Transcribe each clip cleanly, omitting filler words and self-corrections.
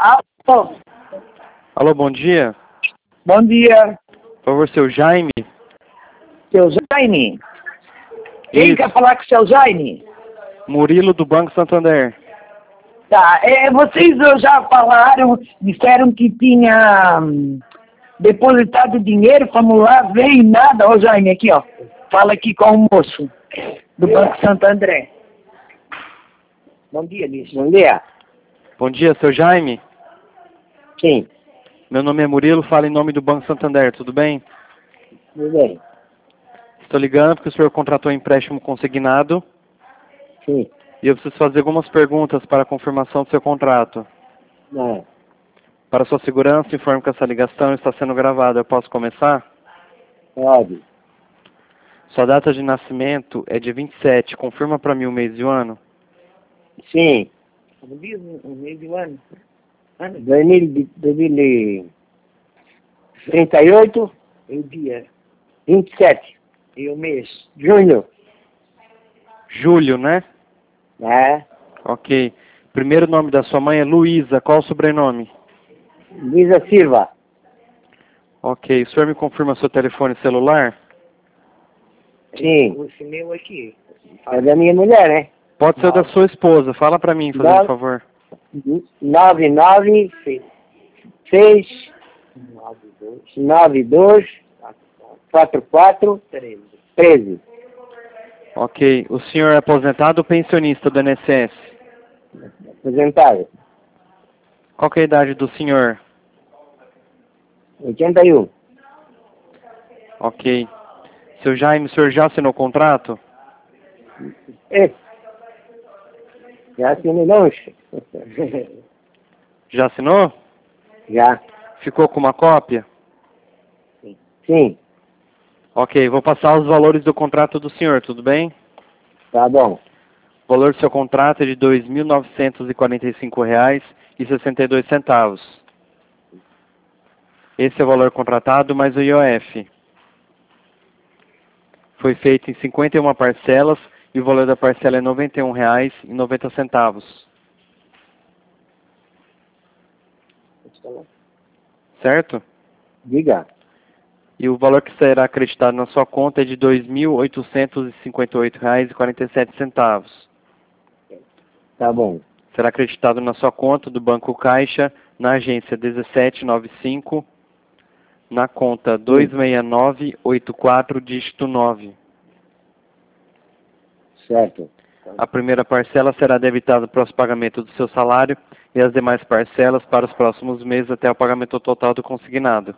Alô, Alô, bom dia. bom dia, Por favor, seu Jaime? seu Jaime. Quem Isso. quer falar com o seu Jaime? Murilo do Banco Santander. Tá, vocês já falaram, disseram que tinha depositado dinheiro, vamos lá, veio nada. Ô Jaime, aqui ó, fala aqui com o moço do Banco Santander. Bom dia, bicho. Bom dia. Bom dia, seu Jaime. Sim, Meu nome é Murilo, falo em nome do Banco Santander, tudo bem? tudo bem. Estou ligando porque o senhor contratou um empréstimo consignado Sim, e eu preciso fazer algumas perguntas para a confirmação do seu contrato. Para sua segurança, informo que essa ligação está sendo gravada. Eu posso começar? pode. Sua data de nascimento é dia 27. Confirma para mim o mês e o ano? Sim. O mês e o ano? 2038 e o dia? 27. E o mês? Junho. Julho, né? É. Ok. Primeiro nome da sua mãe é Luísa. Qual o sobrenome? Luísa Silva. Ok. O senhor me confirma seu telefone celular? Sim. Esse meu aqui. É da minha mulher, né? Pode ser o da sua esposa. Fala para mim, fazendo um favor. 996 92 44 13. Ok. O senhor é aposentado ou pensionista do INSS? Aposentado. Qual que é a idade do senhor? 81. Ok. Seu Jaime, o senhor já assinou o contrato? É. Já assinei não? Já assinou? Já. Ficou com uma cópia? Sim. Ok. Vou passar os valores do contrato do senhor, tudo bem? Tá bom. O valor do seu contrato é de R$ 2.945,62. Esse é o valor contratado mais o IOF. Foi feito em 51 parcelas e o valor da parcela é R$ 91,90. Certo? Diga. E o valor que será acreditado na sua conta é de R$ 2.858,47. Tá bom. Será acreditado na sua conta do Banco Caixa, na agência 1795, na conta 26984, dígito 9. Certo. A primeira parcela será debitada para os pagamentos do seu salário e as demais parcelas para os próximos meses até o pagamento total do consignado.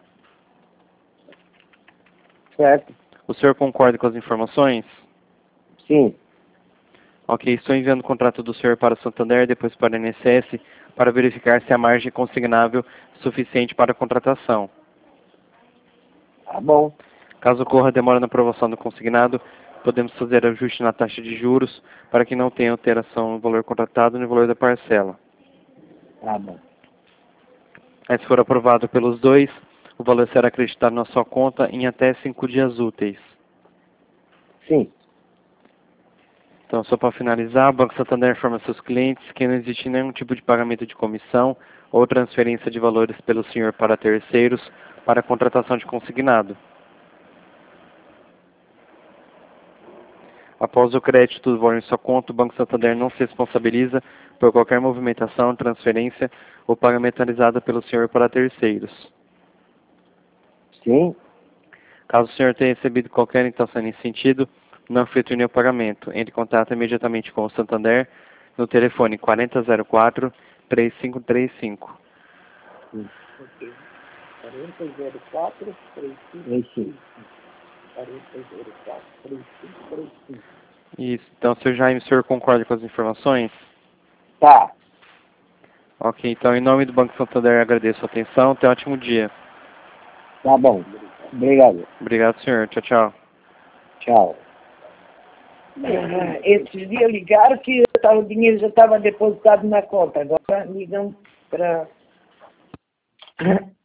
Certo. O senhor concorda com as informações? Sim. Ok, estou enviando o contrato do senhor para o Santander, depois para o INSS, para verificar se a margem consignável é suficiente para a contratação. Tá bom. Caso ocorra demora na aprovação do consignado, podemos fazer ajuste na taxa de juros para que não tenha alteração no valor contratado e no valor da parcela. Tá bom. Aí, se for aprovado pelos dois, o valor será acreditado na sua conta em até 5 dias úteis. Sim. Então, só para finalizar, o Banco Santander informa seus clientes que não existe nenhum tipo de pagamento de comissão ou transferência de valores pelo senhor para terceiros para a contratação de consignado. Após o crédito do valor em sua conta, o Banco Santander não se responsabiliza por qualquer movimentação, transferência ou pagamento realizado pelo senhor para terceiros. Sim. Caso o senhor tenha recebido qualquer intenção nesse sentido, não efetue nenhum pagamento. Entre em contato imediatamente com o Santander no telefone 4004-3535. 4004 3535. 4004 3535. Isso. Então, seu Jaime, o senhor concorda com as informações? Tá. Ok, então, em nome do Banco Santander, agradeço a atenção. Tenha um ótimo dia. Tá bom. Obrigado. Obrigado, senhor. Tchau, tchau. Tchau. Esses dias ligaram que o dinheiro já estava depositado na conta. Agora ligam para